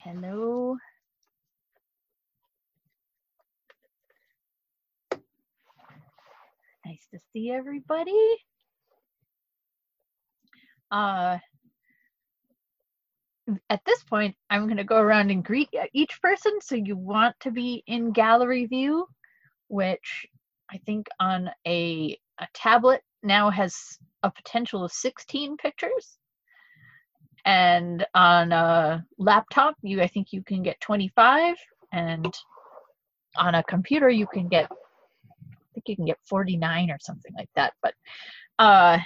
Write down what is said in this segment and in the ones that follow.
Hello. Nice to see everybody. At this point, I'm going to go around and greet each person. So you want to be in gallery view, which I think on a tablet now has a potential of 16 pictures. And on a laptop, I think you can get 25. And on a computer, you can get 49 or something like that. But I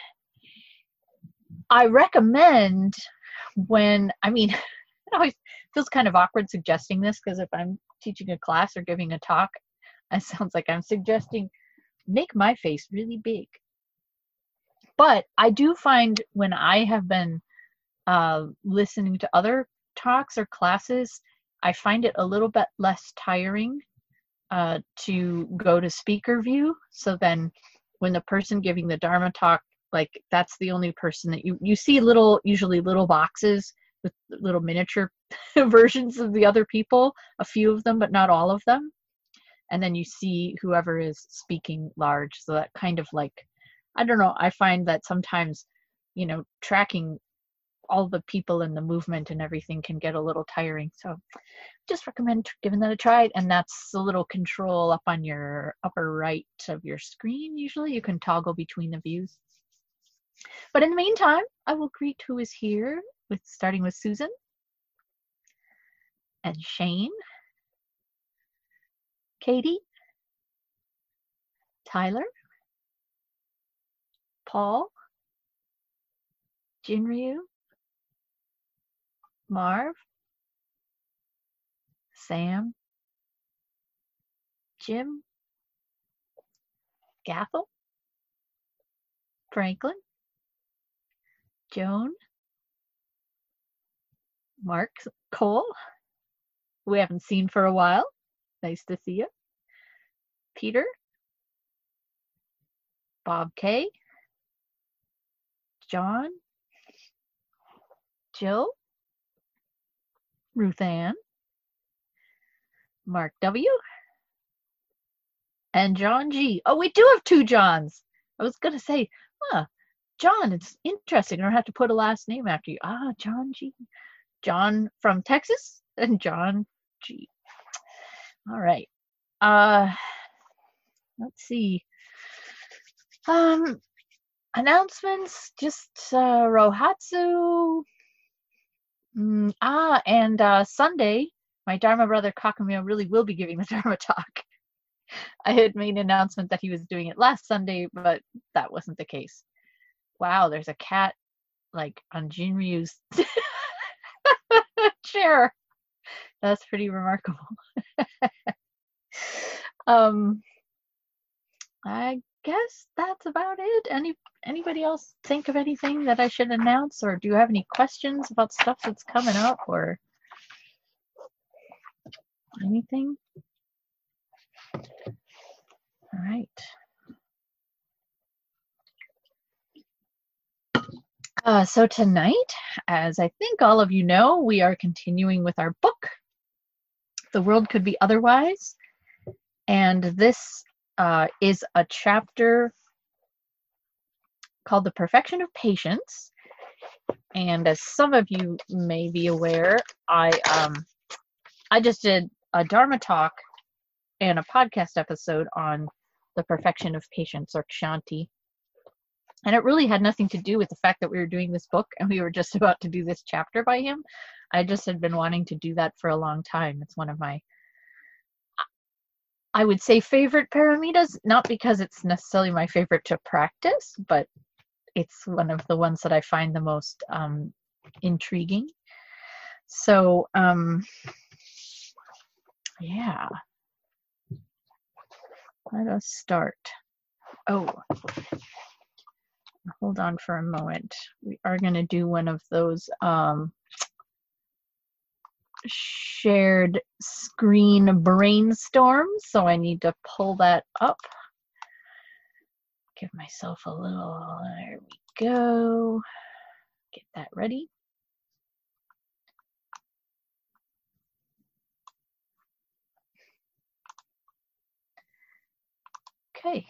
recommend it always feels kind of awkward suggesting this, because if I'm teaching a class or giving a talk, it sounds like I'm suggesting make my face really big. But I do find when I have been listening to other talks or classes, I find it a little bit less tiring to go to speaker view. So then when the person giving the Dharma talk, like that's the only person that you see usually little boxes with little miniature versions of the other people, a few of them, but not all of them. And then you see whoever is speaking large. So that kind of like, I don't know, I find that sometimes, tracking all the people in the movement and everything can get a little tiring. So just recommend giving that a try. And that's the little control up on your upper right of your screen. Usually you can toggle between the views. But in the meantime, I will greet who is here, starting with Susan and Shane, Katie, Tyler, Paul, Jinryu, Marv, Sam, Jim, Gathel, Franklin, Joan, Mark Cole, who we haven't seen for a while. Nice to see you. Peter, Bob K, John, Jill, Ruth Ann, Mark W, and John G. Oh, we do have two Johns. I was going to say, John, it's interesting. I don't have to put a last name after you. John G. John from Texas and John G. All right. Let's see. Announcements, just Rohatsu. And Sunday, my Dharma brother Kakamio really will be giving the Dharma talk. I had made an announcement that he was doing it last Sunday, but that wasn't the case. Wow, there's a cat like on Jinryu's chair. That's pretty remarkable. I guess that's about it. Anybody else think of anything that I should announce, or do you have any questions about stuff that's coming up or anything? All right. So tonight, as I think all of you know, we are continuing with our book, The World Could Be Otherwise. And this is a chapter called The Perfection of Patience. And as some of you may be aware, I just did a Dharma talk and a podcast episode on the perfection of patience, or Kshanti. And it really had nothing to do with the fact that we were doing this book and we were just about to do this chapter by him. I just had been wanting to do that for a long time. It's one of my, I would say, favorite paramitas, not because it's necessarily my favorite to practice, but it's one of the ones that I find the most intriguing. So, yeah. Let us start. Oh, hold on for a moment. We are going to do one of those shared screen brainstorms, so I need to pull that up. Give myself a little, there we go. Get that ready. Okay.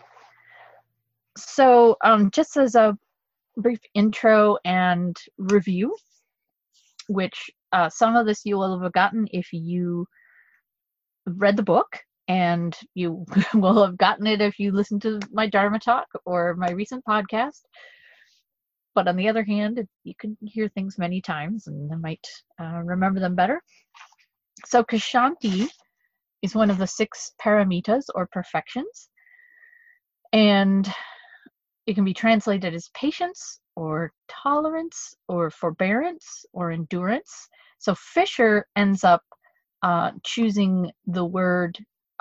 So just as a brief intro and review, which some of this you will have gotten if you read the book, and you will have gotten it if you listen to my Dharma talk or my recent podcast. But on the other hand, you can hear things many times and I might remember them better. So Kshanti is one of the 6 paramitas or perfections, and it can be translated as patience or tolerance or forbearance or endurance. So Fisher ends up choosing the word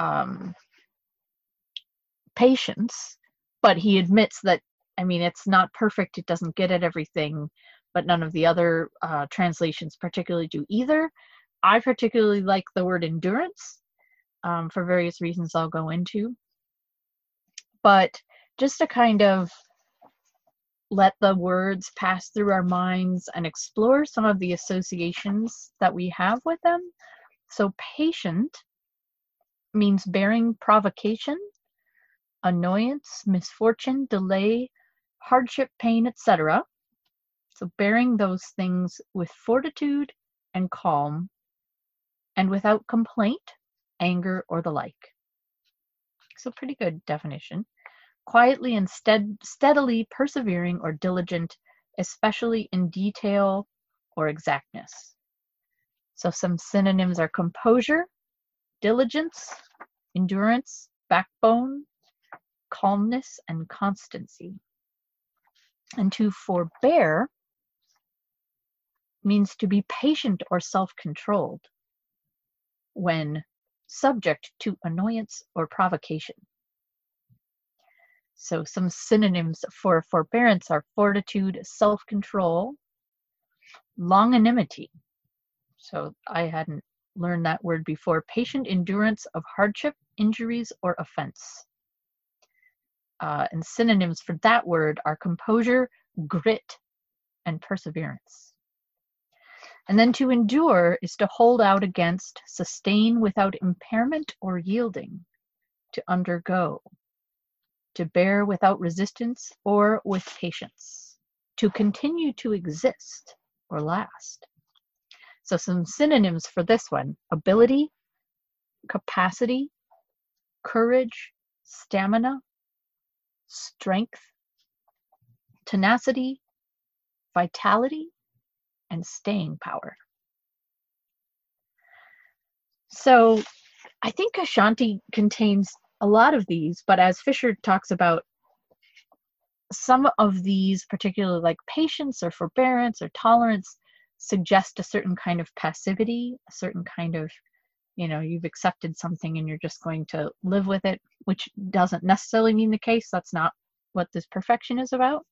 patience, but he admits that, I mean, it's not perfect, it doesn't get at everything, but none of the other translations particularly do either. I particularly like the word endurance for various reasons I'll go into. But just to kind of let the words pass through our minds and explore some of the associations that we have with them. So patient means bearing provocation, annoyance, misfortune, delay, hardship, pain, etc. So bearing those things with fortitude and calm and without complaint, anger, or the like. So pretty good definition. Quietly and steadily persevering or diligent, especially in detail or exactness. So some synonyms are composure, diligence, endurance, backbone, calmness, and constancy. And to forbear means to be patient or self-controlled when subject to annoyance or provocation. So some synonyms for forbearance are fortitude, self-control, longanimity. So I hadn't learned that word before. Patient endurance of hardship, injuries, or offense. And synonyms for that word are composure, grit, and perseverance. And then to endure is to hold out against, sustain without impairment or yielding, to undergo, to bear without resistance or with patience, to continue to exist or last. So some synonyms for this one: ability, capacity, courage, stamina, strength, tenacity, vitality, and staying power. So I think Kshanti contains a lot of these, but as Fisher talks about, some of these, particularly like patience or forbearance or tolerance, suggest a certain kind of passivity, a certain kind of, you've accepted something and you're just going to live with it, which doesn't necessarily mean the case. That's not what this perfection is about.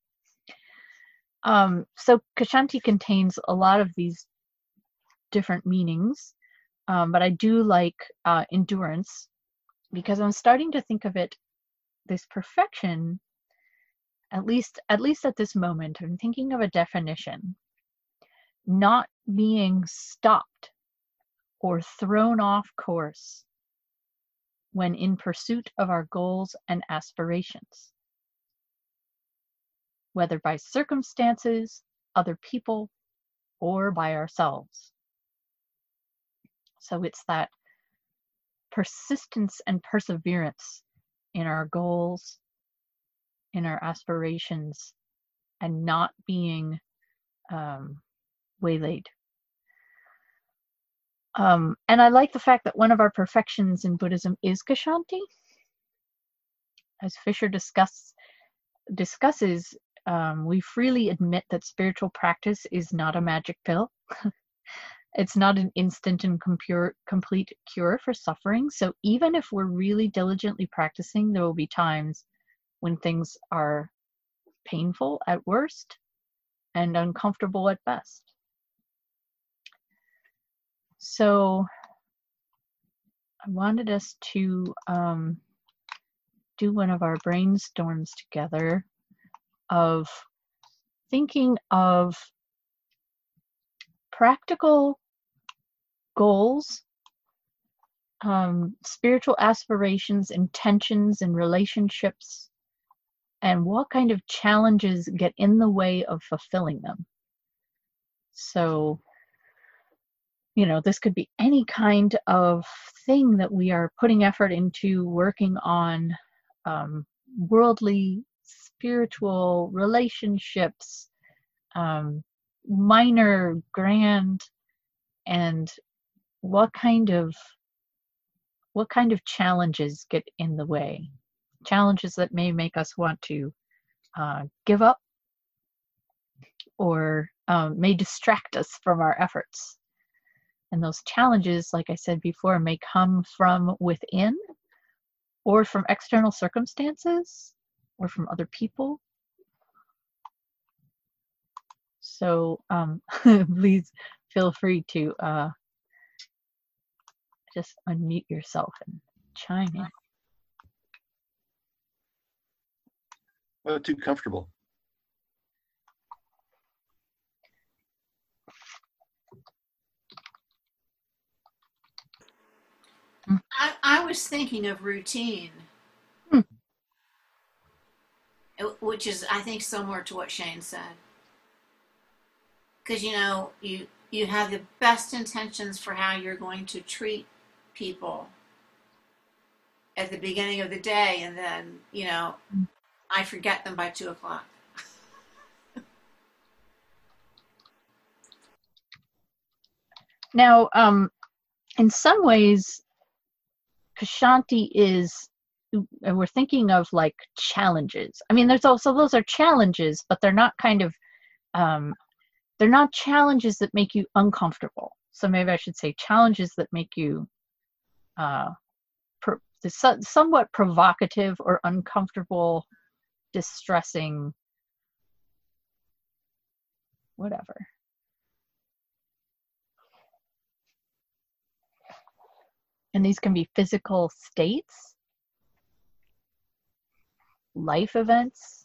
So Kshanti contains a lot of these different meanings, but I do like endurance, because I'm starting to think of it, this perfection, at least at this moment, I'm thinking of a definition: not being stopped or thrown off course when in pursuit of our goals and aspirations, whether by circumstances, other people, or by ourselves. So it's that persistence and perseverance in our goals, in our aspirations, and not being waylaid. And I like the fact that one of our perfections in Buddhism is Kshanti. As Fisher discusses, we freely admit that spiritual practice is not a magic pill. It's not an instant and complete cure for suffering. So even if we're really diligently practicing, there will be times when things are painful at worst and uncomfortable at best. So I wanted us to do one of our brainstorms together of thinking of practical goals spiritual aspirations, intentions, and relationships, and what kind of challenges get in the way of fulfilling them. So, this could be any kind of thing that we are putting effort into working on, worldly, spiritual relationships, minor, grand, and what kind of challenges get in the way? Challenges that may make us want to give up, or may distract us from our efforts. And those challenges, like I said before, may come from within, or from external circumstances, or from other people. So please feel free to just unmute yourself and chime in. Oh, too comfortable. I was thinking of routine, which is, I think, similar to what Shane said. Because, you have the best intentions for how you're going to treat people at the beginning of the day, and then, I forget them by 2 o'clock. Now, in some ways, Kshanti is, we're thinking of like challenges. I mean, those are challenges, but they're not kind of, they're not challenges that make you uncomfortable. So maybe I should say challenges that make you somewhat provocative or uncomfortable, distressing, whatever. And these can be physical states, life events.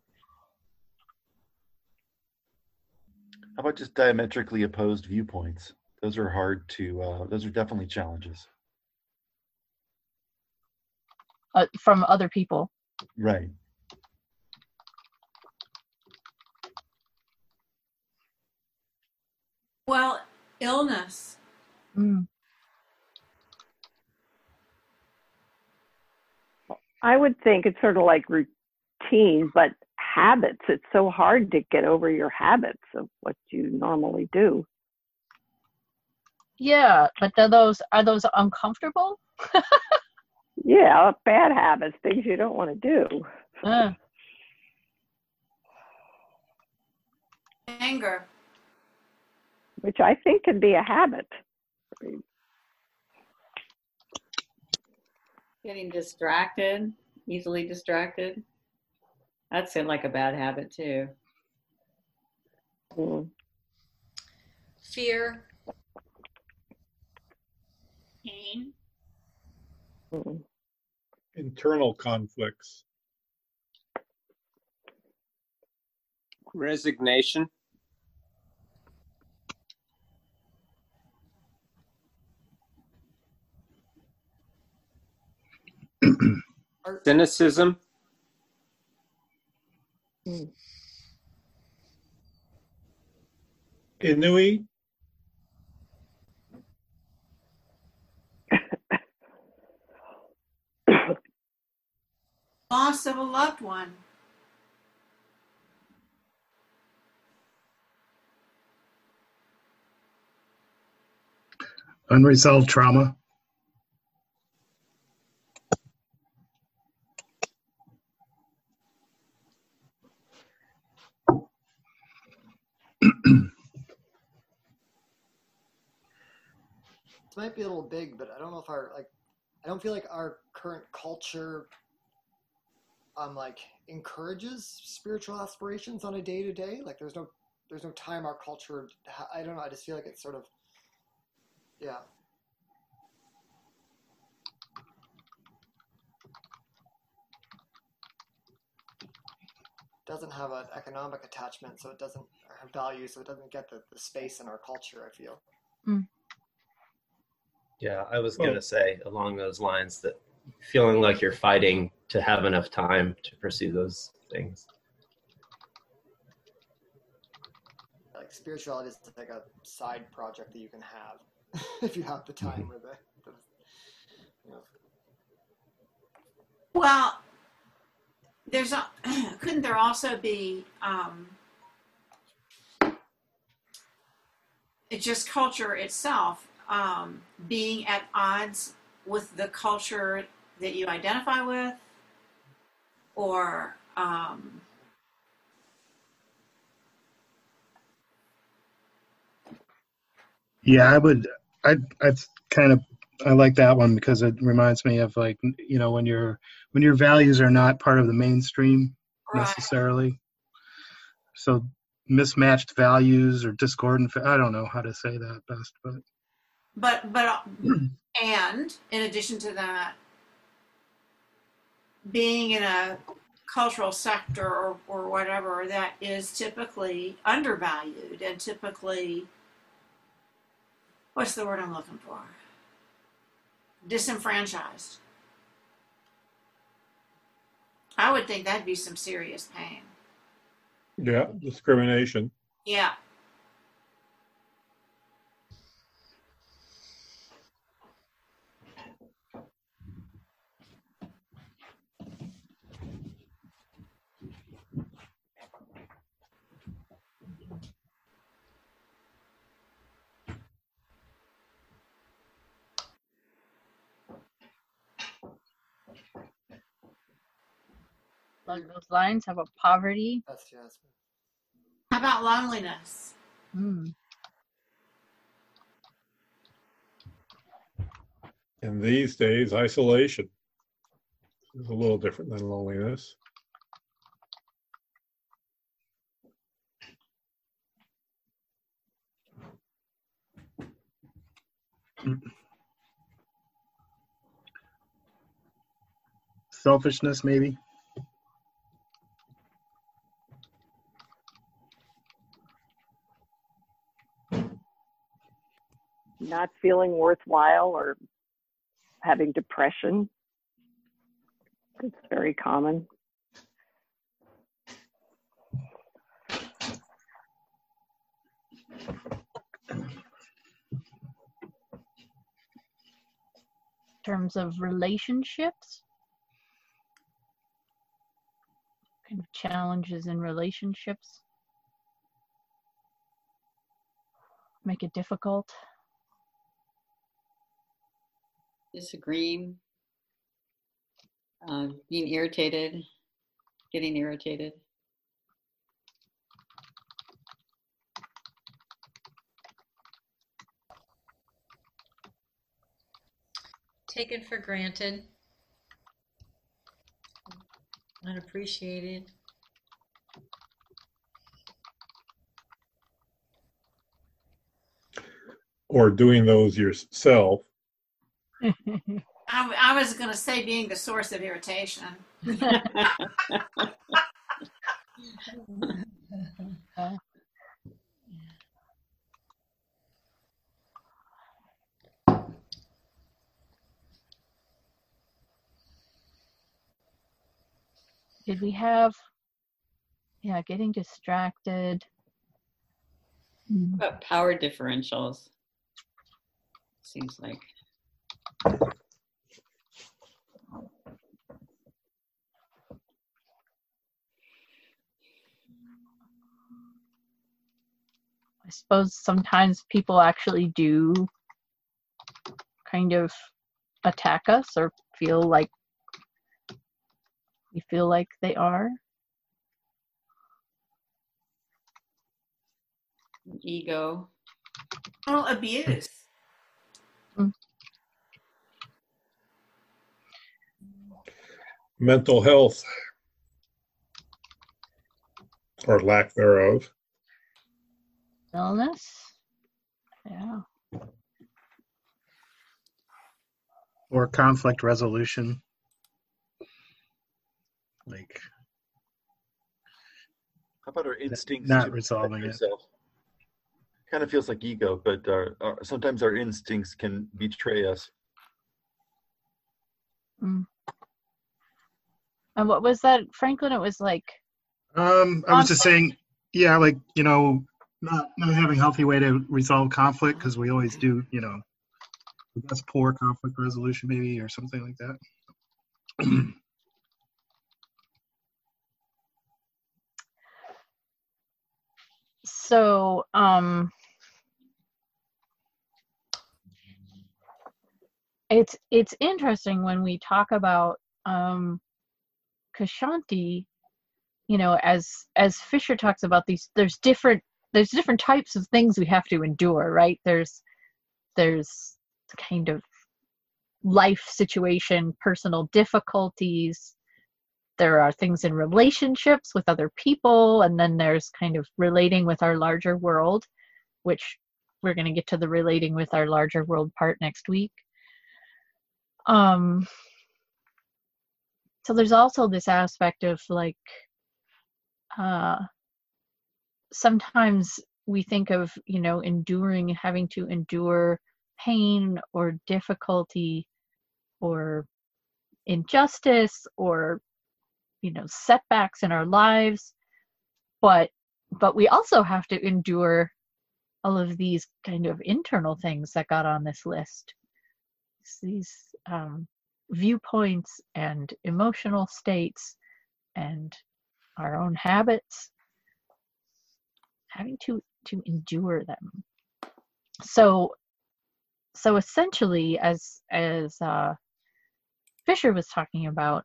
How about just diametrically opposed viewpoints? Those are hard to, those are definitely challenges. From other people. Right. Well, illness. I would think it's sort of like routine, but habits. It's so hard to get over your habits of what you normally do. Yeah, but are those uncomfortable? Yeah, bad habits, things you don't want to do. Anger. Which I think can be a habit. Getting distracted, easily distracted. That seemed like a bad habit too. Fear. Pain. Internal conflicts. Resignation. Cynicism. Inui. Loss of a loved one. Unresolved trauma. This might be a little big, but I don't know if I don't feel like our current culture encourages spiritual aspirations on a day-to-day. Like there's no time our culture, I don't know, I just feel like it's sort of, yeah. Doesn't have an economic attachment, so it doesn't have value, so it doesn't get the space in our culture, I feel. Yeah, I was going to say along those lines that feeling like you're fighting to have enough time to pursue those things. Like spirituality is like a side project that you can have if you have the time or the you know. Well, couldn't there also be it's just culture itself being at odds with the culture that you identify with, or Yeah, I'd kind of, I like that one because it reminds me of like, you know, when your values are not part of the mainstream right. necessarily. So mismatched values or discordant, I don't know how to say that best, but and in addition to that, being in a cultural sector or whatever that is typically undervalued and typically, what's the word I'm looking for? Disenfranchised. I would think that'd be some serious pain. Yeah, discrimination. Yeah. Along those lines, how about poverty? That's Jasmine. How about loneliness? And these days, isolation is a little different than loneliness. selfishness maybe. Not feeling worthwhile or having depression. It's very common. In terms of relationships, kind of challenges in relationships make it difficult. Disagreeing, being irritated, getting irritated. Taken for granted, unappreciated. Or doing those yourself. I was going to say being the source of irritation. Did we have, yeah, getting distracted? What about power differentials? Seems like. I suppose sometimes people actually do kind of attack us or feel like we feel like they are. Ego. Well, abuse. Mental health or lack thereof. Illness. Yeah. Or conflict resolution. Like, how about our instincts not to resolving protect it. ourselves? kind of feels like ego, but sometimes our instincts can betray us. Mm. And what was that, Franklin? It was like I was just saying, yeah, like, not having a healthy way to resolve conflict, because we always do, that's poor conflict resolution maybe, or something like that. so it's interesting when we talk about Kshanti, as Fisher talks about these, there's different types of things we have to endure, right? There's kind of life situation, personal difficulties. There are things in relationships with other people, and then there's kind of relating with our larger world, which we're going to get to the relating with our larger world part next week. So there's also this aspect of like, sometimes we think of, enduring, having to endure pain or difficulty or injustice or, setbacks in our lives. But we also have to endure all of these kind of internal things that got on this list. These viewpoints and emotional states and our own habits, having to endure them. So essentially, as Fisher was talking about,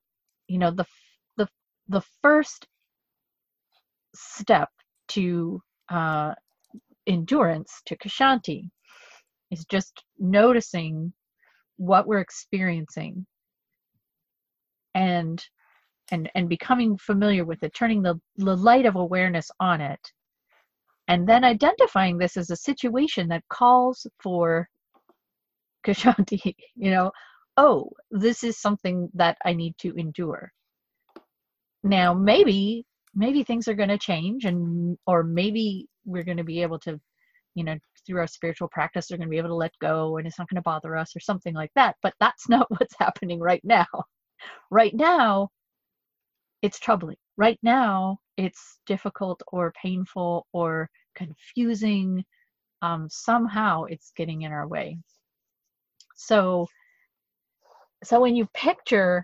the first step to endurance, to Kshanti, is just noticing what we're experiencing and becoming familiar with it, turning the light of awareness on it, and then identifying this as a situation that calls for Kshanti. Oh, this is something that I need to endure. Now, maybe things are going to change, or maybe we're going to be able to, through our spiritual practice, they're going to be able to let go, and it's not going to bother us or something like that. But that's not what's happening right now. Right now, it's troubling. Right now, it's difficult or painful or confusing. Somehow it's getting in our way. So when you picture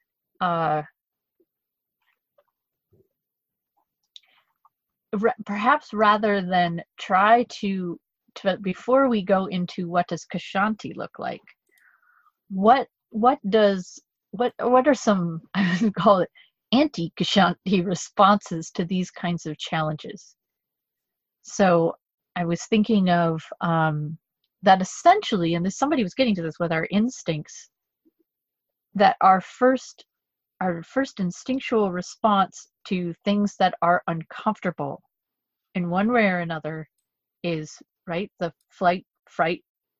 perhaps rather than try to before we go into what does Kshanti look like, what are some, I would call it, anti-Kshanti responses to these kinds of challenges? So I was thinking of that essentially, and somebody was getting to this with our instincts, that our first instinctual response to things that are uncomfortable in one way or another is, right, the fight, flight,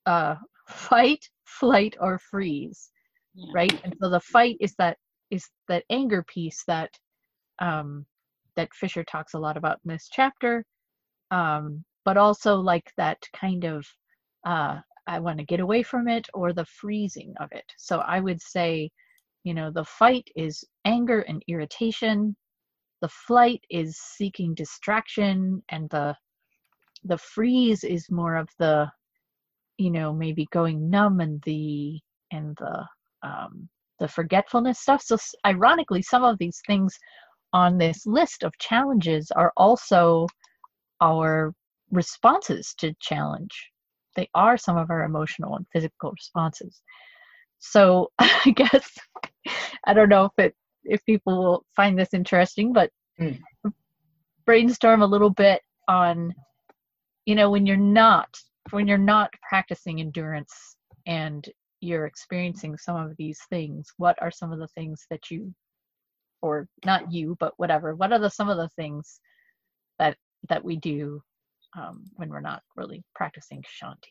or freeze. Yeah. Right? And so the fight is that anger piece that Fisher talks a lot about in this chapter, but also like that kind of I want to get away from it, or the freezing of it. So I would say, the fight is anger and irritation. The flight is seeking distraction, and the freeze is more of the, maybe going numb and the forgetfulness stuff. So ironically, some of these things on this list of challenges are also our responses to challenge. They are some of our emotional and physical responses. So I guess, I don't know if people will find this interesting, but brainstorm a little bit on, when you're not practicing endurance and you're experiencing some of these things, what are some of the things that you, or not you, but whatever, what are some of the things that we do when we're not really practicing Kshanti?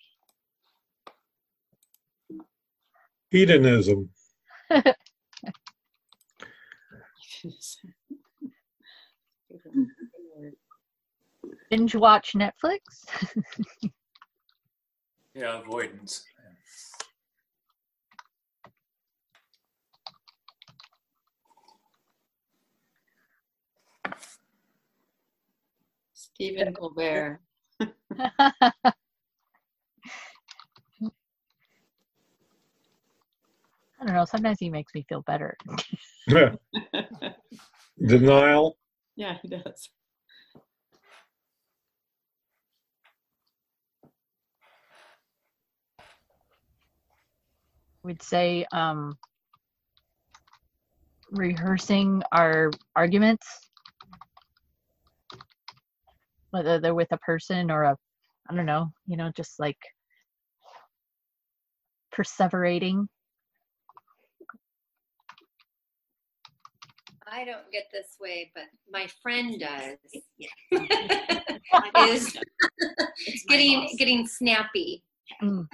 Hedonism. binge watch Netflix. Yeah, avoidance. Stephen Colbert. I don't know. Sometimes he makes me feel better. Denial. Yeah, he does. We'd say rehearsing our arguments, whether they're with a person or I don't know, just like perseverating. I don't get this way, but my friend does. Is getting snappy. Mm.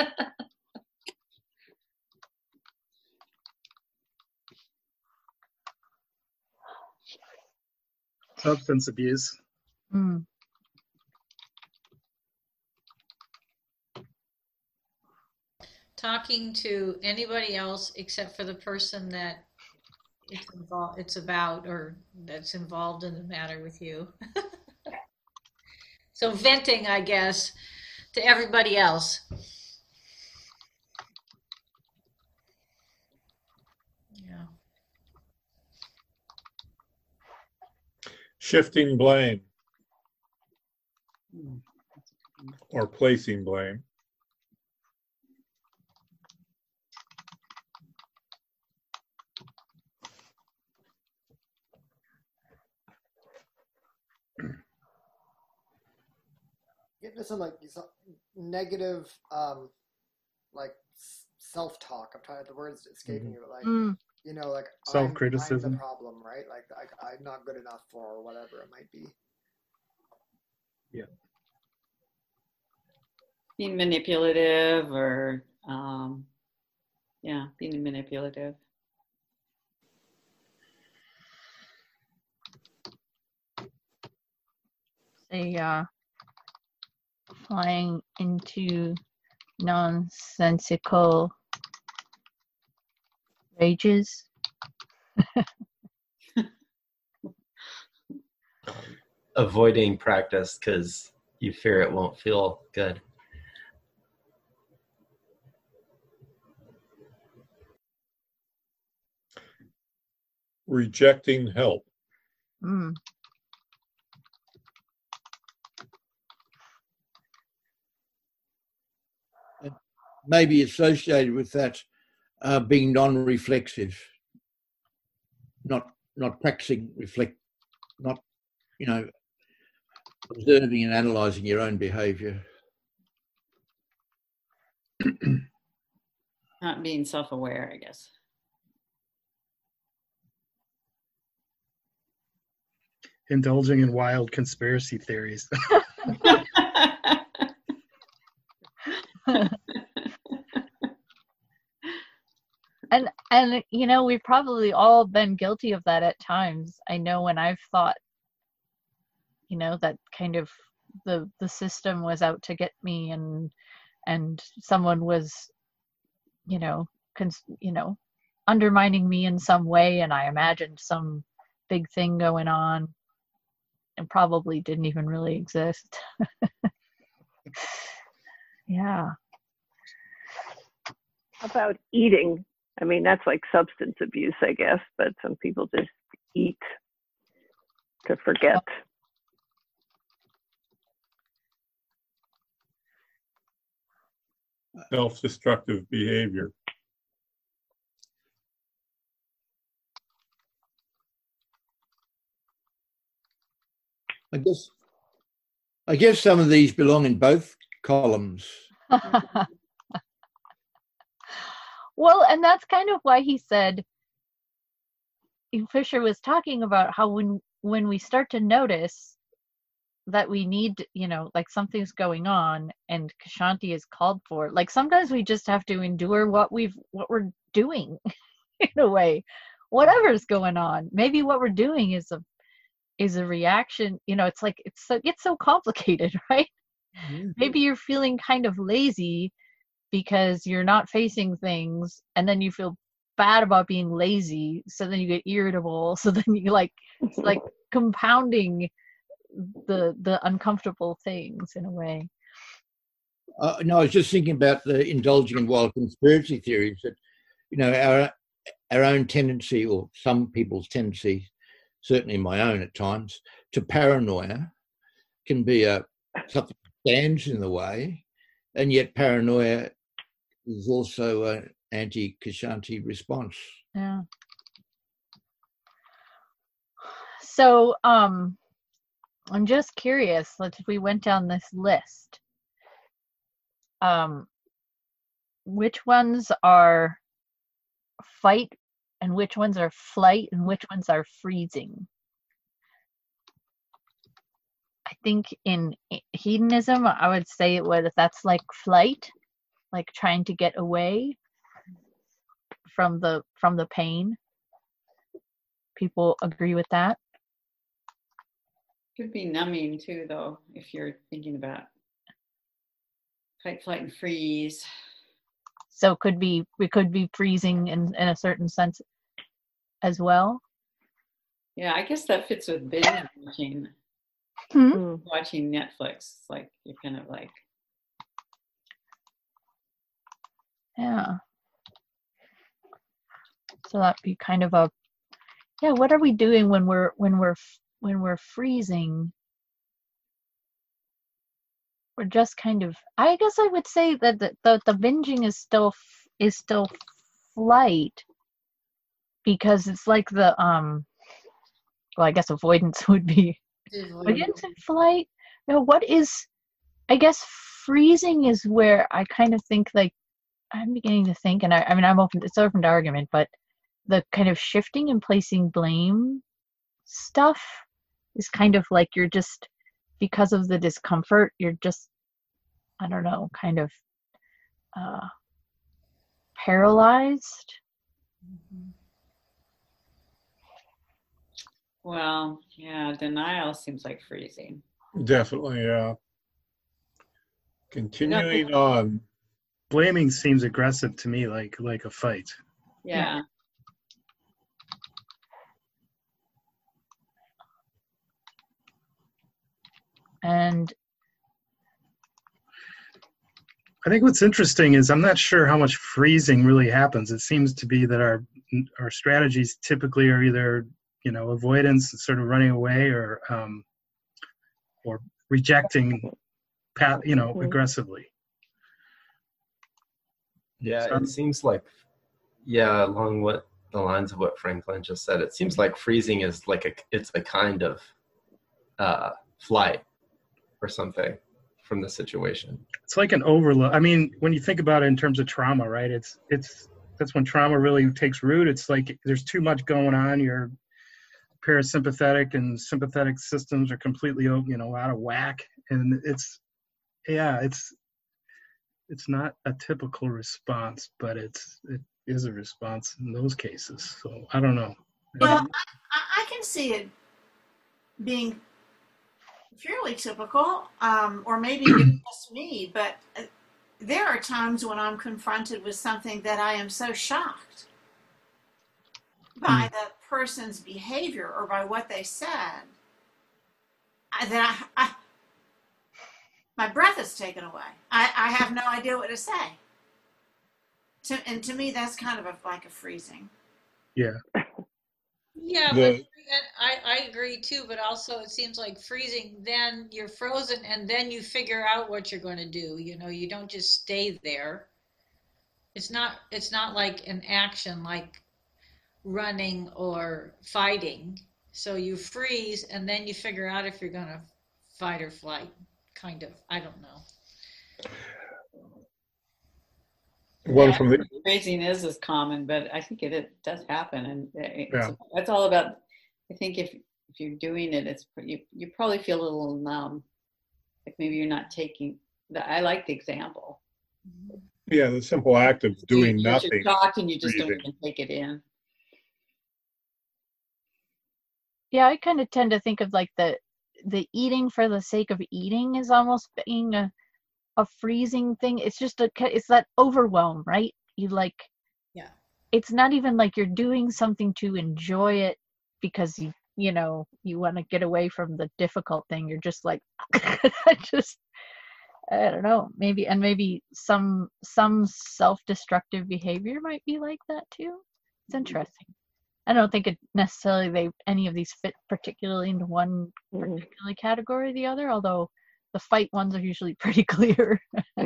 Substance abuse. Mm. Talking to anybody else except for the person that it's about or that's involved in the matter with you. So venting, I guess, to everybody else. Yeah. Shifting blame or placing blame. Getting into some like negative, like self-talk. I'm trying. The words escaping me, but like like Self-criticism. I'm the problem, right? Like I'm not good enough for or whatever it might be. Yeah. Being manipulative or being manipulative. Say flying into nonsensical rages. Avoiding practice because you fear it won't feel good. Rejecting help. Mm. Maybe associated with that being non-reflexive, not practicing not observing and analysing your own behaviour. Not being self-aware, I guess. Indulging in wild conspiracy theories. And we've probably all been guilty of that at times. I know when I've thought that kind of the system was out to get me and someone was undermining me in some way, and I imagined some big thing going on and probably didn't even really exist. Yeah. How about eating? I mean, that's like substance abuse, I guess, but some people just eat to forget. Self-destructive behavior. I guess some of these belong in both columns. Well, and that's kind of why he said, Fisher was talking about how when we start to notice that we need, like something's going on and Kshanti is called for, like sometimes we just have to endure what we're doing in a way, whatever's going on. Maybe what we're doing is is a reaction. It's like it's so complicated, right? Maybe you're feeling kind of lazy because you're not facing things, and then you feel bad about being lazy, so then you get irritable, so then you it's like compounding the uncomfortable things in a way. No, I was just thinking about the indulging in wild conspiracy theories that, our own tendency, or some people's tendency, certainly my own at times, to paranoia can be something that stands in the way, and yet paranoia is also an anti-Kshanti response. Yeah. So I'm just curious, if we went down this list, which ones are fight and which ones are flight and which ones are freezing? I think in hedonism, I would say that's like flight, like trying to get away from the pain. People agree with that? Could be numbing too, though, if you're thinking about fight, flight, and freeze. So we could be freezing in a certain sense as well. Yeah, I guess that fits with binge watching. Watching Netflix, it's like you're kind of like. Yeah. So that'd be kind of a, yeah. What are we doing when we're freezing? We're just kind of. I guess I would say that the binging is still flight, because it's like the Well, I guess avoidance would be. Avoidance and flight. No, what is? I guess freezing is where I kind of think I'm beginning to think, and I mean I'm open. It's open to argument, but the kind of shifting and placing blame stuff is kind of like you're just, because of the discomfort, you're just, I don't know, kind of paralyzed. Well, yeah, denial seems like freezing. Definitely, yeah. Continuing on. Blaming seems aggressive to me, like a fight. Yeah. And I think what's interesting is I'm not sure how much freezing really happens. It seems to be that our strategies typically are either, avoidance, sort of running away, or rejecting, aggressively. Yeah, it seems like, along what the lines of what Franklin just said, it seems like freezing is it's a kind of flight or something from the situation. It's like an overload. I mean, when you think about it in terms of trauma, right? That's when trauma really takes root. It's like there's too much going on. Your parasympathetic and sympathetic systems are completely, out of whack, and it's not a typical response, but it is a response in those cases. So I don't know. Well, I can see it being fairly typical, or maybe it's just me, but there are times when I'm confronted with something that I am so shocked by the person's behavior or by what they said that my breath is taken away. I have no idea what to say. And to me, that's kind of like a freezing. Yeah. Yeah, but I agree too, but also it seems like freezing, then you're frozen and then you figure out what you're going to do. You don't just stay there. It's not like an action like running or fighting. So you freeze and then you figure out if you're going to fight or flight, kind of. I don't know. Freezing is common, but I think it does happen, and that's all about. I think if you're doing it, you probably feel a little numb, like maybe you're not taking. I like the example. Yeah, the simple act of doing nothing. You're shocked and you just don't even take it in. Yeah, I kind of tend to think of like the eating for the sake of eating is almost being a freezing thing. It's just it's that overwhelm, right? You like, Yeah. it's not even like you're doing something to enjoy it because you know you want to get away from the difficult thing. You're just like I don't know, maybe some self-destructive behavior might be like that too. It's interesting. I don't think it necessarily any of these fit particularly into one particular category or the other, although the fight ones are usually pretty clear.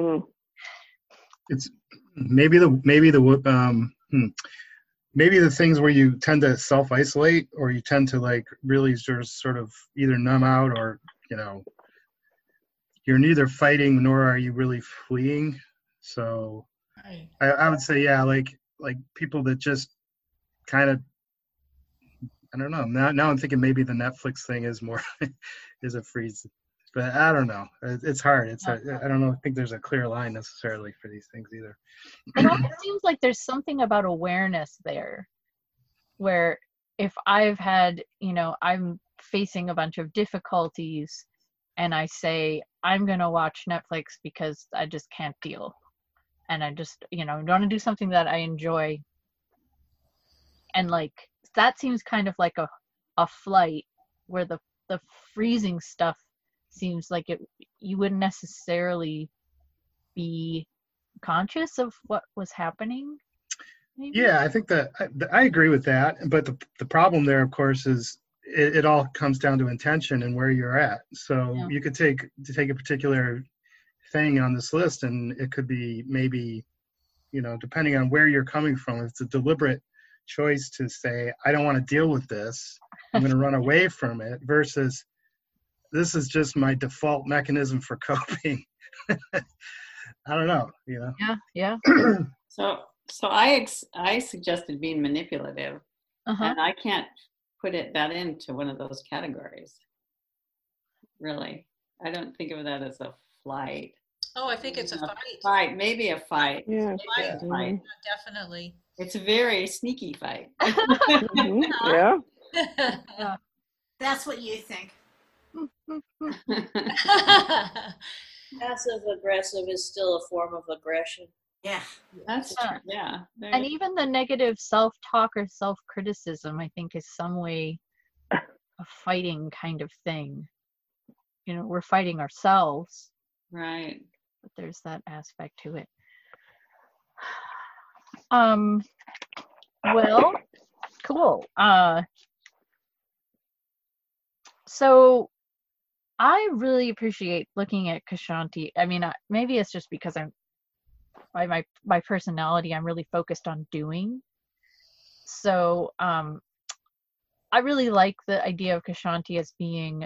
It's maybe the things where you tend to self-isolate, or you tend to like really just sort of either numb out, or you're neither fighting nor are you really fleeing. So Right. I would say, yeah, like people that just kind of, I don't know. Now I'm thinking maybe the Netflix thing is more is a freeze, but I don't know. It's hard. I don't know. I think there's a clear line necessarily for these things either. It almost seems like there's something about awareness there, where if I've had, I'm facing a bunch of difficulties, and I say I'm gonna watch Netflix because I just can't deal, and I just, want to do something that I enjoy, and like. That seems kind of like a flight, where the freezing stuff seems like you wouldn't necessarily be conscious of what was happening. Maybe? Yeah, I think that I agree with that. But the problem there, of course, is it all comes down to intention and where you're at. So you could take a particular thing on this list, and it could be maybe, depending on where you're coming from, it's a deliberate choice to say, I don't want to deal with this, I'm going to run away from it, versus this is just my default mechanism for coping. I don't know, Yeah. So I suggested being manipulative, and I can't put that into one of those categories. Really, I don't think of that as a flight. Oh, I think it's a fight. Fight, maybe a fight. Yeah, Fight. Fight. Definitely. It's a very sneaky fight. Yeah. That's what you think. Passive aggressive is still a form of aggression. Yeah. That's true. Yeah. And even the negative self-talk or self-criticism, I think, is some way a fighting kind of thing. We're fighting ourselves. Right. But there's that aspect to it. Well, cool. So I really appreciate looking at Kshanti. I mean, maybe it's just because by my personality, I'm really focused on doing. So I really like the idea of Kshanti as being,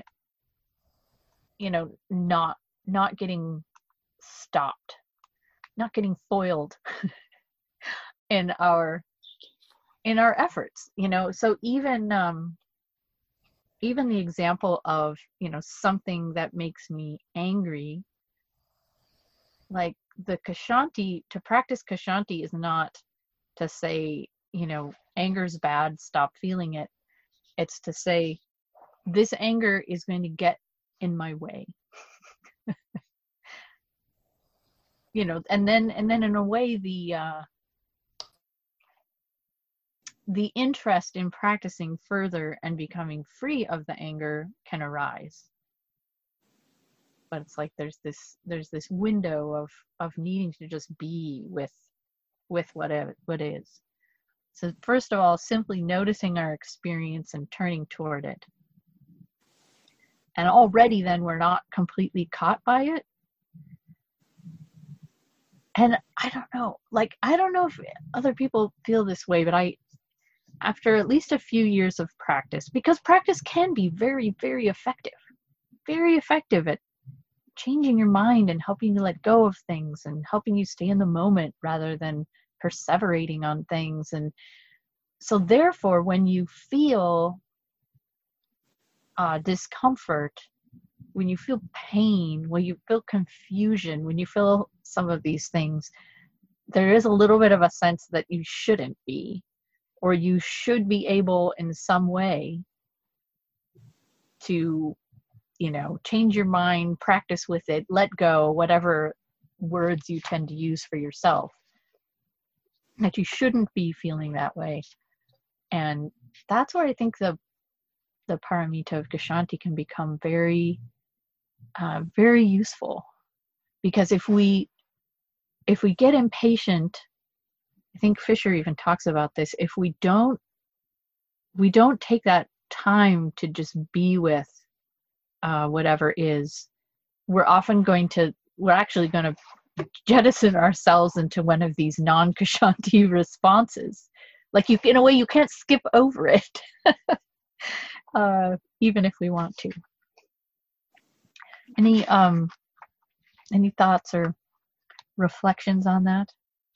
not getting stopped, not getting foiled in our efforts. So even the example of something that makes me angry, like the Kshanti, to practice Kshanti is not to say, anger's bad, stop feeling it. It's to say, this anger is going to get in my way. And then in a way, the interest in practicing further and becoming free of the anger can arise. But it's like there's this window of needing to just be with what is. So first of all, simply noticing our experience and turning toward it. And already then we're not completely caught by it. And I don't know if other people feel this way, but after at least a few years of practice, because practice can be very, very effective at changing your mind and helping you let go of things and helping you stay in the moment rather than perseverating on things. And so therefore, when you feel discomfort, when you feel pain, when you feel confusion, when you feel some of these things, there is a little bit of a sense that you shouldn't be, or you should be able in some way to, change your mind, practice with it, let go, whatever words you tend to use for yourself, that you shouldn't be feeling that way. And that's where I think the paramita of Kshanti can become very, very useful. Because if we get impatient, I think Fisher even talks about this, if we don't take that time to just be with whatever is, we're actually going to jettison ourselves into one of these non-Kshanti responses. Like, in a way, you can't skip over it, even if we want to. Any thoughts or reflections on that?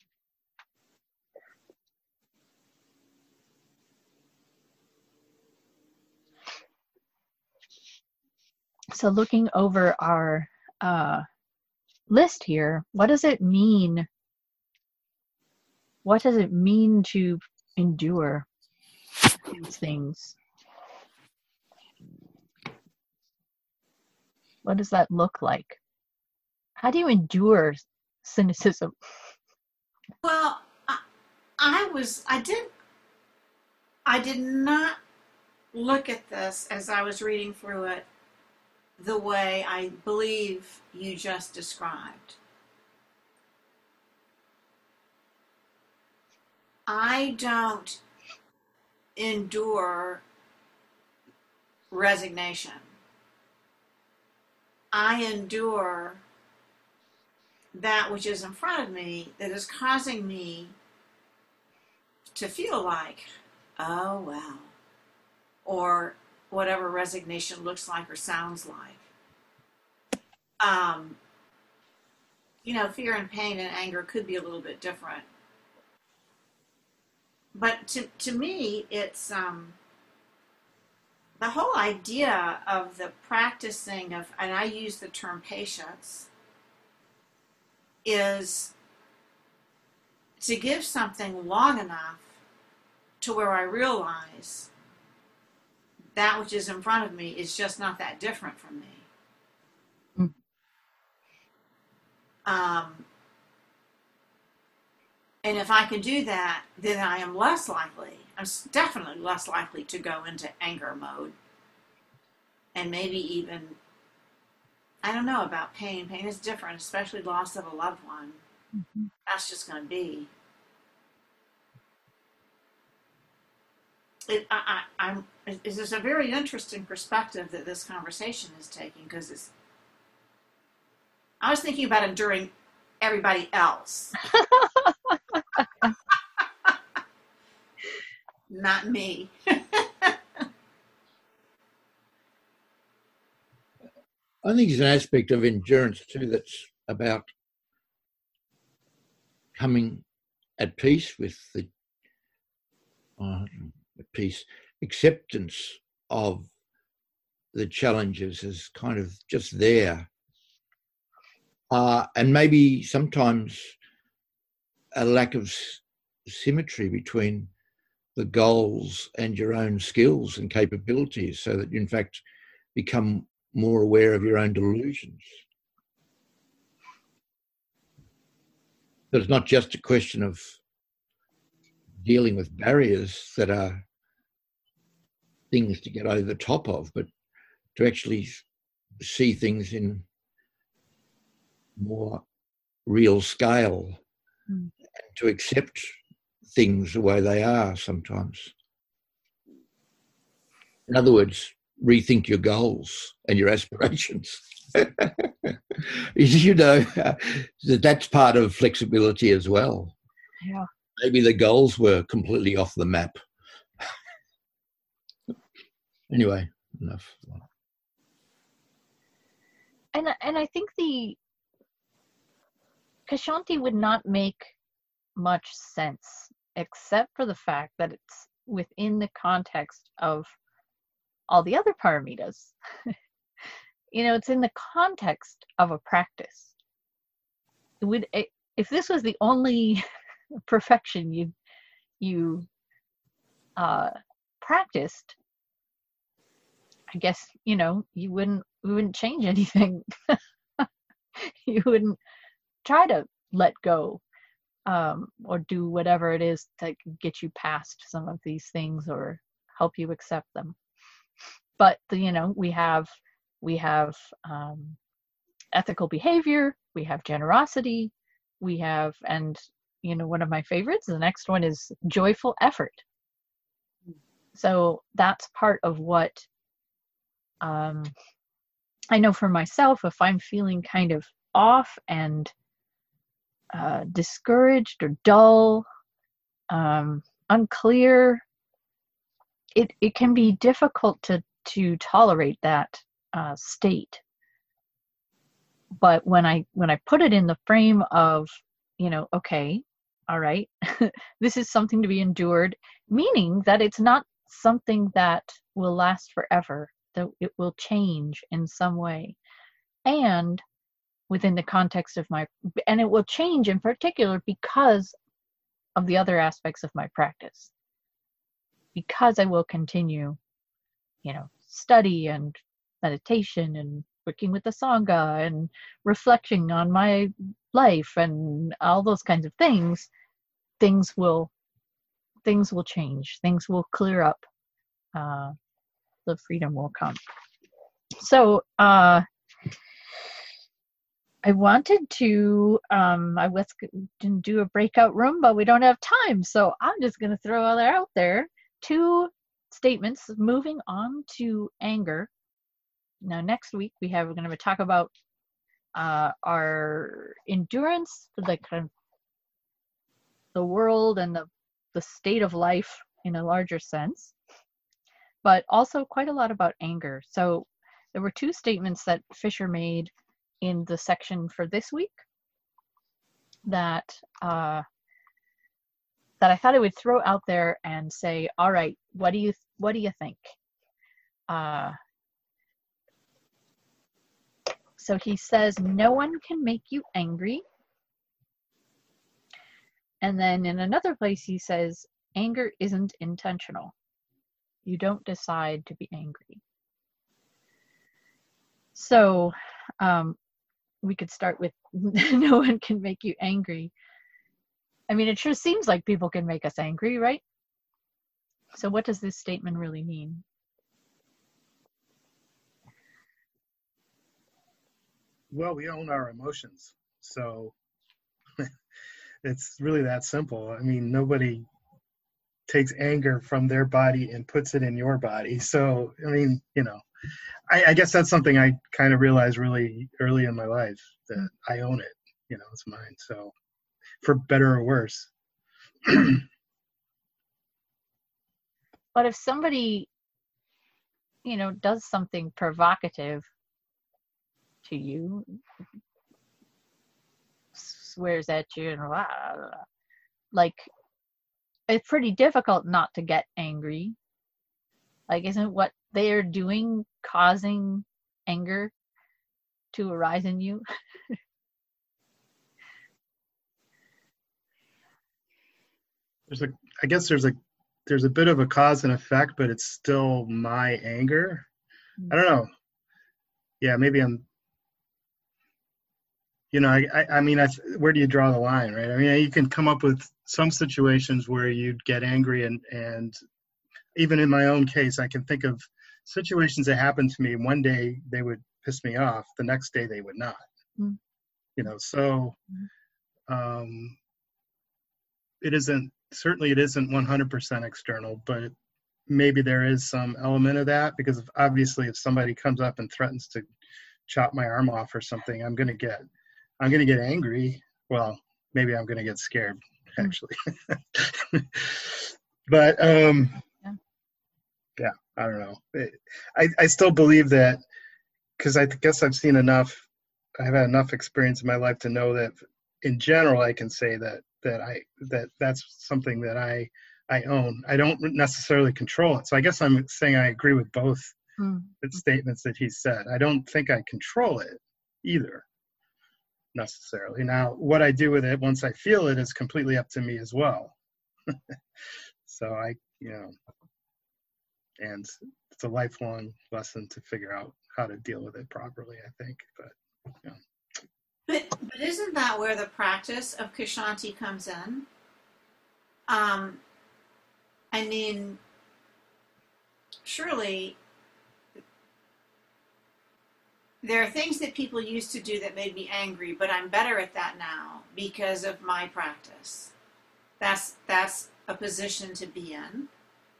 So looking over our list here, what does it mean? What does it mean to endure these things? What does that look like? How do you endure cynicism? Well, I did not look at this as I was reading through it the way I believe you just described. I don't endure resignation. I endure that which is in front of me that is causing me to feel like, oh, well, or whatever resignation looks like or sounds like. Fear and pain and anger could be a little bit different. But to me, it's the whole idea of the practicing of, and I use the term patience, is to give something long enough to where I realize that which is in front of me is just not that different from me. And if I can do that, then I am I'm definitely less likely to go into anger mode. And maybe even, I don't know about pain. Pain is different, especially loss of a loved one. Mm-hmm. That's just going to be. This is a very interesting perspective that this conversation is taking, because I was thinking about enduring everybody else. Not me. I think it's an aspect of endurance too that's about coming at peace with the acceptance of the challenges as kind of just there. And maybe sometimes a lack of symmetry between the goals and your own skills and capabilities, so that you in fact become more aware of your own delusions. But it's not just a question of dealing with barriers that are things to get over the top of, but to actually see things in more real scale, and to accept things the way they are sometimes. In other words, rethink your goals and your aspirations. That's part of flexibility as well. Yeah. Maybe the goals were completely off the map. Anyway, enough. And I think the Kshanti would not make much sense, except for the fact that it's within the context of all the other paramitas. It's in the context of a practice. If this was the only perfection you practiced, I guess, we wouldn't change anything. You wouldn't try to let go, or do whatever it is to get you past some of these things or help you accept them. But we have ethical behavior, we have generosity, we have, and one of my favorites, the next one is joyful effort. So that's part of what I know for myself. If I'm feeling kind of off and discouraged or dull, unclear, it can be difficult to tolerate that state. But when I put it in the frame of, okay, all right, this is something to be endured, meaning that it's not something that will last forever, that it will change in some way, and within the context of and it will change in particular because of the other aspects of my practice, because I will continue, study and meditation and working with the Sangha and reflecting on my life and all those kinds of things. Things will change, things will clear up, the freedom will come. So I wanted to I was didn't do a breakout room, but we don't have time, so I'm just going to throw out there 2 statements moving on to anger. Now next week we're going to talk about our endurance, like kind of the world and the state of life in a larger sense, but also quite a lot about anger. So there were 2 statements that Fisher made in the section for this week that I thought I would throw out there and say, all right, what do you think? So he says, no one can make you angry. And then in another place he says, anger isn't intentional. You don't decide to be angry. So we could start with no one can make you angry. I mean, it sure seems like people can make us angry, right? So what does this statement really mean? Well, we own our emotions. So it's really that simple. I mean, nobody takes anger from their body and puts it in your body. So, I mean, I guess that's something I kind of realized really early in my life, that I own it, it's mine. So for better or worse. But if somebody, does something provocative to you, swears at you and blah, blah, blah, like, it's pretty difficult not to get angry. Like, isn't what they're doing causing anger to arise in you? I guess there's a bit of a cause and effect, but it's still my anger. I don't know. Yeah, maybe I'm, I mean, where do you draw the line, right? I mean, you can come up with some situations where you'd get angry, and even in my own case, I can think of situations that happened to me. One day they would piss me off, the next day they would not. So it isn't 100% external, but maybe there is some element of that, because obviously if somebody comes up and threatens to chop my arm off or something, I'm going to get angry. Well, maybe I'm going to get scared, actually. But yeah, I don't know. I still believe that, because I guess I've had enough experience in my life to know that in general I can say that's something that I own. I don't necessarily control it. So I guess I'm saying I agree with both the statements that he said. I don't think I control it either, necessarily. Now, what I do with it once I feel it is completely up to me as well. So and it's a lifelong lesson to figure out how to deal with it properly, I think. But yeah. But isn't that where the practice of Kshanti comes in? I mean, surely there are things that people used to do that made me angry, but I'm better at that now because of my practice. That's a position to be in.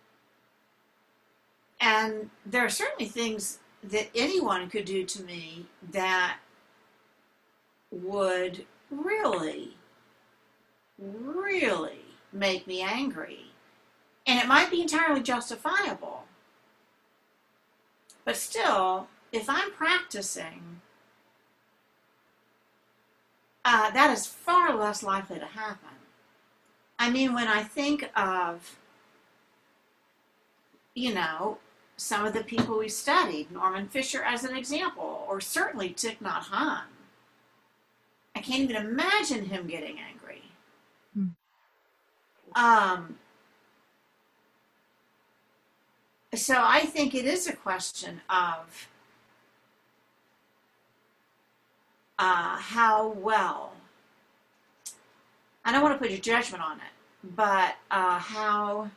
And there are certainly things that anyone could do to me that would really, really make me angry. And it might be entirely justifiable. But still, if I'm practicing, that is far less likely to happen. I mean, when I think of, some of the people we studied, Norman Fisher as an example, or certainly Thich Nhat Hanh, I can't even imagine him getting angry. So I think it is a question of how well, I don't want to put a judgment on it, but how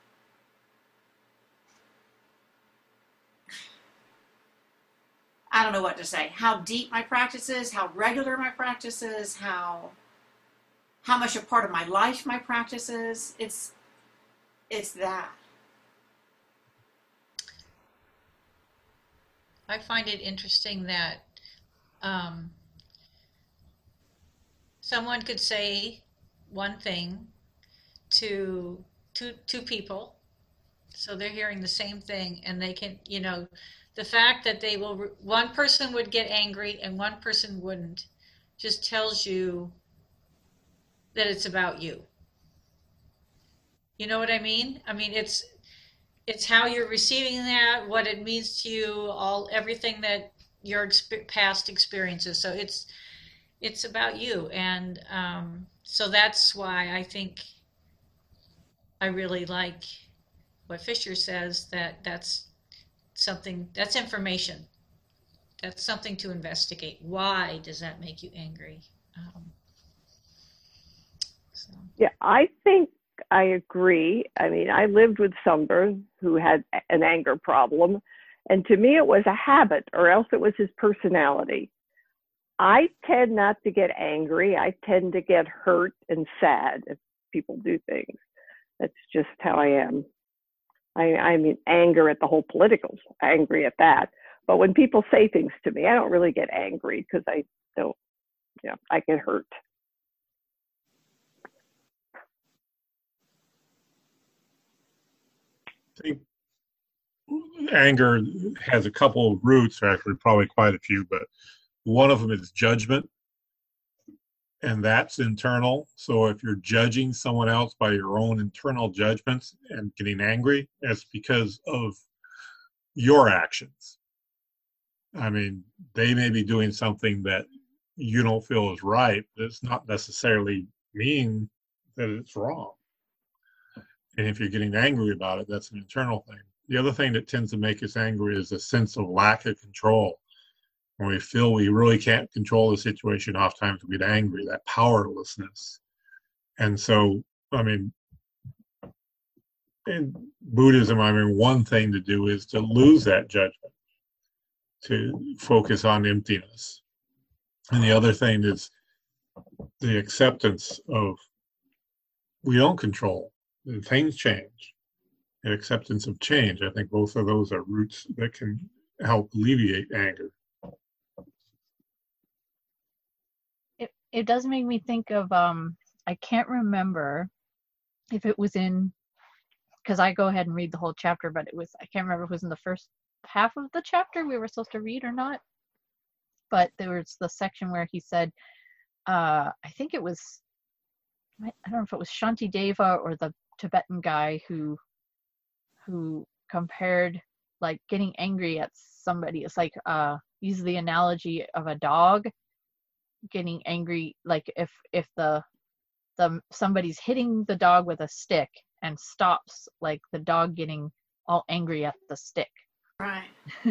I don't know what to say, how deep my practice is, how regular my practice is, how much a part of my life my practice is. It's that. I find it interesting that someone could say one thing to two people, so they're hearing the same thing, and they can, the fact that one person would get angry and one person wouldn't, just tells you that it's about you. You know what I mean? I mean, it's how you're receiving that, what it means to you, everything that your past experiences. So it's about you, and so that's why I think I really like what Fisher says, that's something, that's information. That's something to investigate. Why does that make you angry? Yeah, I think I agree. I mean, I lived with somebody who had an anger problem, and to me it was a habit, or else it was his personality. I tend not to get angry. I tend to get hurt and sad if people do things. That's just how I am. I mean, anger at the whole politicals, angry at that. But when people say things to me, I don't really get angry because I don't, I get hurt. I think anger has a couple of roots, actually, probably quite a few, but one of them is judgment, and that's internal. So if you're judging someone else by your own internal judgments and getting angry, that's because of your actions. I mean, they may be doing something that you don't feel is right, but it's not necessarily mean that it's wrong. And if you're getting angry about it, that's an internal thing. The other thing that tends to make us angry is a sense of lack of control. When we feel we really can't control the situation, oftentimes we get angry, that powerlessness. And so, I mean, in Buddhism, one thing to do is to lose that judgment, to focus on emptiness. And the other thing is the acceptance of we don't control, and things change, and acceptance of change. I think both of those are roots that can help alleviate anger. It does make me think of, I can't remember if it was because I go ahead and read the whole chapter, but I can't remember if it was in the first half of the chapter we were supposed to read or not. But there was the section where he said, I think it was, I don't know if it was Shantideva or the Tibetan guy who compared like getting angry at somebody. It's like, use the analogy of a dog getting angry, like if somebody's hitting the dog with a stick and stops, like the dog getting all angry at the stick. Right.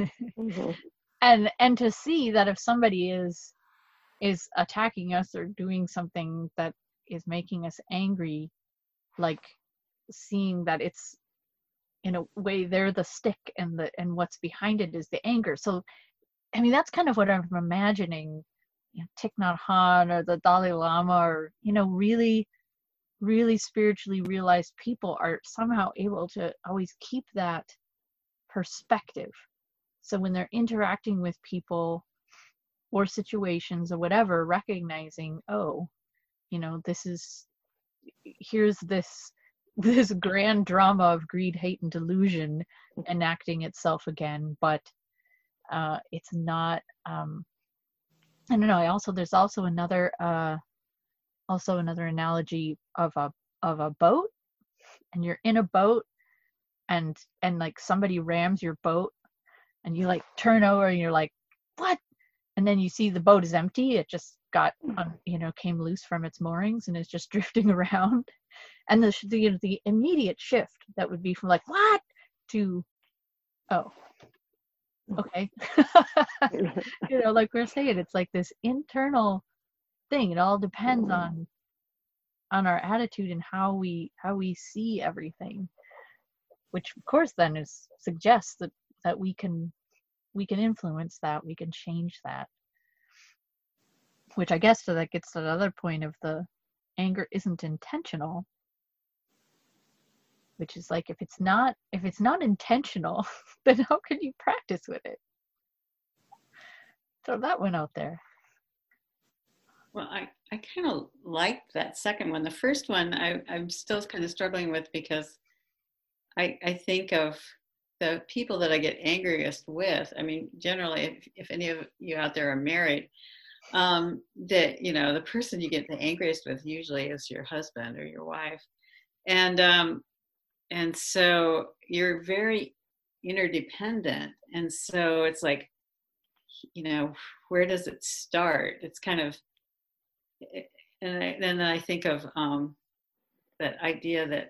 and to see that if somebody is attacking us or doing something that is making us angry, like seeing that it's in a way they're the stick and what's behind it is the anger. So I mean, that's kind of what I'm imagining, Thich Nhat Hanh or the Dalai Lama, or really really spiritually realized people are somehow able to always keep that perspective. So when they're interacting with people or situations or whatever, recognizing, oh, here's this grand drama of greed, hate, and delusion enacting itself again, but it's not. I don't know. There's also another analogy of a boat, and you're in a boat, and like somebody rams your boat, and you like turn over and you're like, what? And then you see the boat is empty. It just got came loose from its moorings and is just drifting around. And the immediate shift that would be from like, what, to, oh, okay. Like we're saying, it's like this internal thing. It all depends on our attitude and how we see everything, which of course then suggests that we can influence that, we can change that, which I guess that gets to the other point of the anger isn't intentional, which is like, if it's not intentional, then how can you practice with it? Throw that one out there. Well, I kind of liked that second one. The first one I'm still kind of struggling with, because I think of the people that I get angriest with. I mean, generally, if any of you out there are married, that the person you get the angriest with usually is your husband or your wife, and so you're very interdependent, and so it's like, where does it start? It's kind of, and then I think of that idea that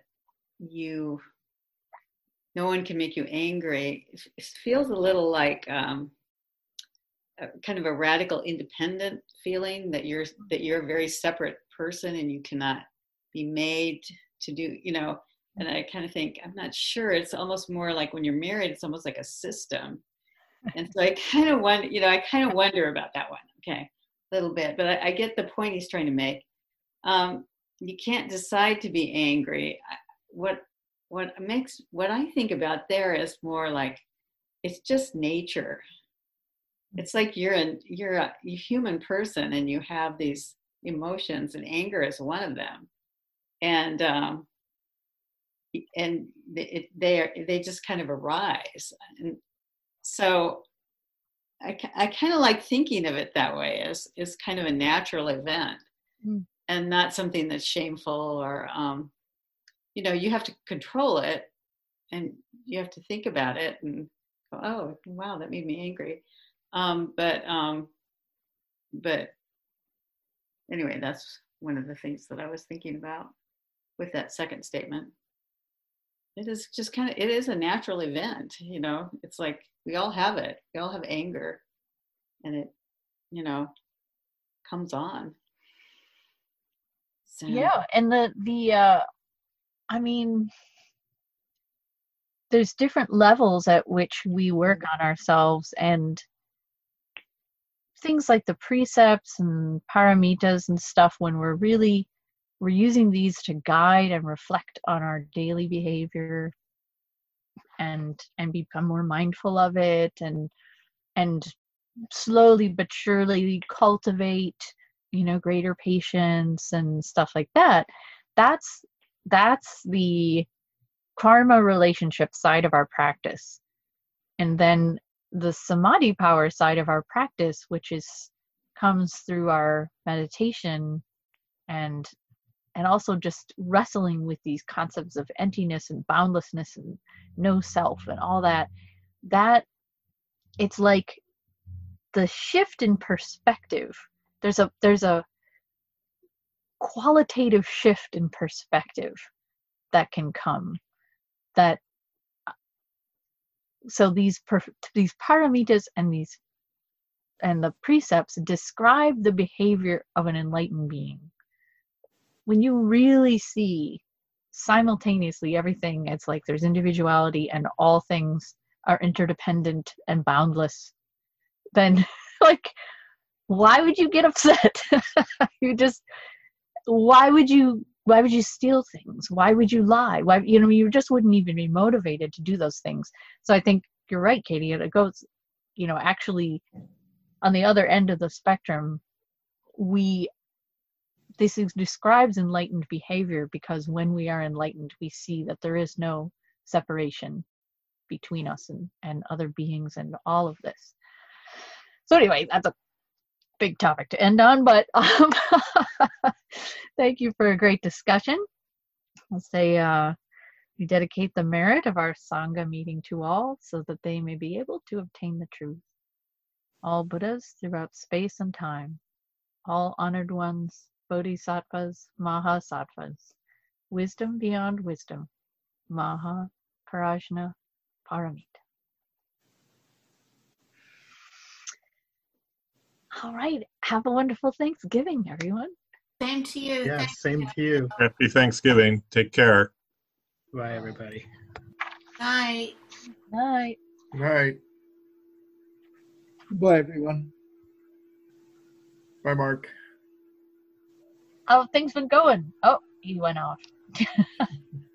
no one can make you angry. It feels a little like kind of a radical independent feeling, that you're a very separate person and you cannot be made to do, and I kind of think, I'm not sure. It's almost more like when you're married, it's almost like a system. And so I kind of wonder about that one. Okay, a little bit, but I get the point he's trying to make. You can't decide to be angry. What I think about there is more like, it's just nature. It's like you're a human person and you have these emotions, and anger is one of them. And they just kind of arise. And so I kind of like thinking of it that way, as kind of a natural event, and not something that's shameful or, you have to control it, and you have to think about it and go, oh, wow, that made me angry. But anyway, that's one of the things that I was thinking about with that second statement. It is just it is a natural event, it's like, we all have it. We all have anger, and it, comes on. So. Yeah. And I mean, there's different levels at which we work on ourselves, and things like the precepts and paramitas and stuff, when we're using these to guide and reflect on our daily behavior and become more mindful of it, and slowly but surely cultivate, greater patience and stuff like that. That's the karma relationship side of our practice. And then the samadhi power side of our practice, which comes through our meditation and also just wrestling with these concepts of emptiness and boundlessness and no self and all that it's like the shift in perspective. There's a qualitative shift in perspective that can come, that So these paramitas and the precepts describe the behavior of an enlightened being. When you really see simultaneously everything, it's like there's individuality and all things are interdependent and boundless, then like, why would you get upset? Why would you steal things? Why would you lie? Why, you just wouldn't even be motivated to do those things. So I think you're right, Katie. It goes, actually on the other end of the spectrum, this describes enlightened behavior, because when we are enlightened, we see that there is no separation between us and other beings and all of this. So anyway, that's a big topic to end on, but thank you for a great discussion. I'll say we dedicate the merit of our Sangha meeting to all, so that they may be able to obtain the truth. All Buddhas throughout space and time, all honored ones, Bodhisattvas, Mahasattvas, wisdom beyond wisdom, Maha Prajna Paramita. All right. Have a wonderful Thanksgiving, everyone. Same to you. Yeah, same to you. Happy Thanksgiving. Take care. Bye, everybody. Night. Night. Night. Bye, everyone. Bye, Mark. How have things been going? Oh, he went off.